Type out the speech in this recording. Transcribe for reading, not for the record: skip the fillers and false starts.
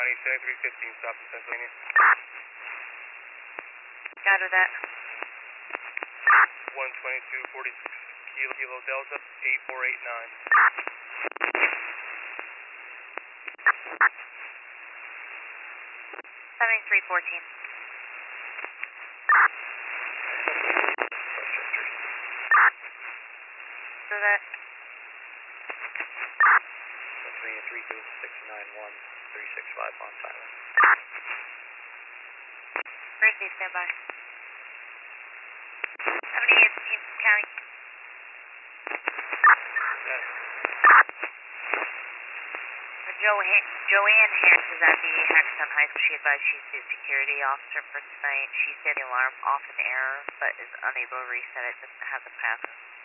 315 south of Pennsylvania. Got that. 122, 46 Kilo Delta, 8489. 7314. So that 32691 365 on silent. Mercy, stand by. 78 County. Joanne Harris is at the Hackerstown High School. She advised she's the security officer for tonight. She said the alarm off in error, but is unable to reset it. Doesn't have the password.